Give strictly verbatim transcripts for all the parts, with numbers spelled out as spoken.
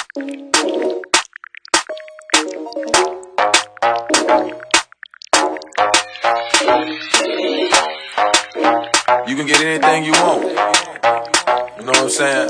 You can get anything you want. You know what I'm saying?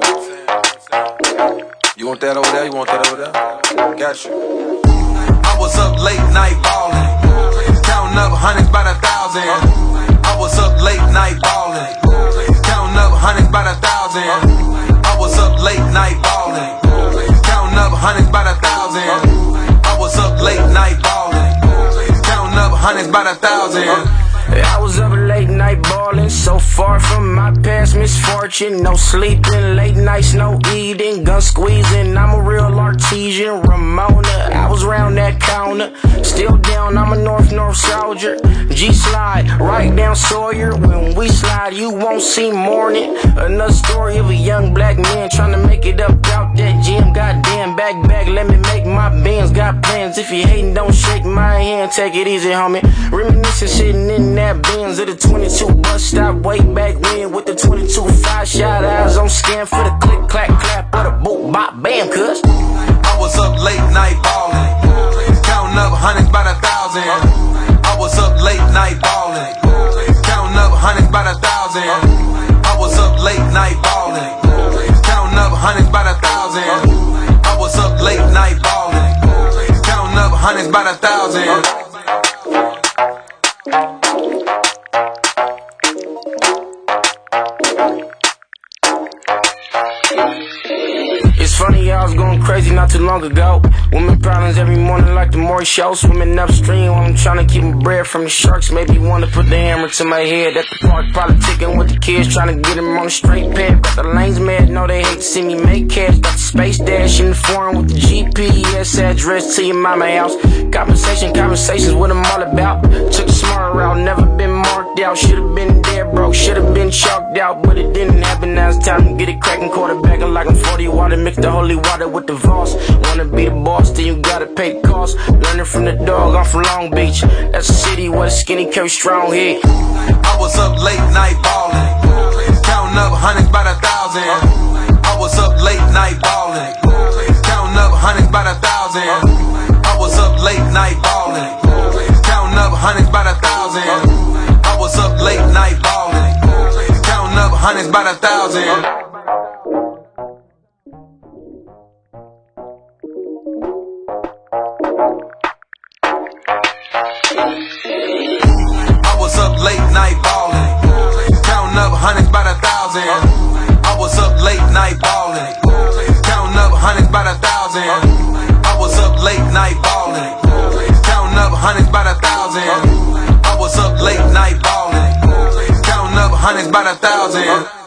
You want that over there? You want that over there? Got you. I was up late night ballin', counting up hundreds by the thousand. I was up late night ballin', counting up hundreds by the thousand. I was up late night ballin', counting up hundreds by the thousand. I was up late night ballin', counting up hundreds by the thousand. I was up late night ballin', so far from my past misfortune. No sleeping, late nights, no eating, gun squeezing. I'm a real artesian, Ramona. I was round that counter, still down. I'm a North North soldier. G slide right down Sawyer. When we slide, you won't see morning. Another story of a young black man trying to make it up out that gym. Goddamn, back back, let me make my bands. Got plans. If you hating, don't shake my hand. Take it easy, homie. Reminiscing, sitting in that Benz of the twenty-two bus stop way back when with the twenty-two five shot eyes on scan for the click clack clap or the boop bop bam. Cuz I was up late night ballin', counting up hundreds by the thousand. I was up late night ballin', counting up hundreds by the thousand. I was up late night ballin', counting up hundreds by the thousand. I was up late night ballin', counting up hundreds by the thousand. It's funny, I was going crazy not too long ago. Women problems every morning like the Maury Show. Swimming upstream while I'm trying to keep my bread from the sharks. Maybe want to put the hammer to my head at the park. Politicking with the kids, trying to get them on the straight path. Got the lanes mad, know they hate to see me make cash. Got the space dash in the foreign with the G P S address to your mama house. Conversation, conversations, what I'm all about. Took the smart route, never been marked out. Should've been dead broke, should've been chalked out, but it didn't happen. Now it's time to get it cracking, quarterbacking like I'm forty water. Mix the holy water with the Voss. Wanna be the boss, then you gotta pay costs. Learning from the dog, I'm from Long Beach. That's a city where the skinny carry strong head. I was up late night ballin', counting up hundreds by the thousand. I was up late night ballin', counting up hundreds by the thousand. I was up late night ballin', counting up hundreds by the thousand. I was up late night ballin', counting up hundreds by the thousand. I was up late night ballin', counting up hundreds by the thousand. I was up late night ballin', counting up hundreds by the thousand. I was up late night ballin', counting up hundreds by the thousand. I was up late night ballin', counting up hundreds by the thousand.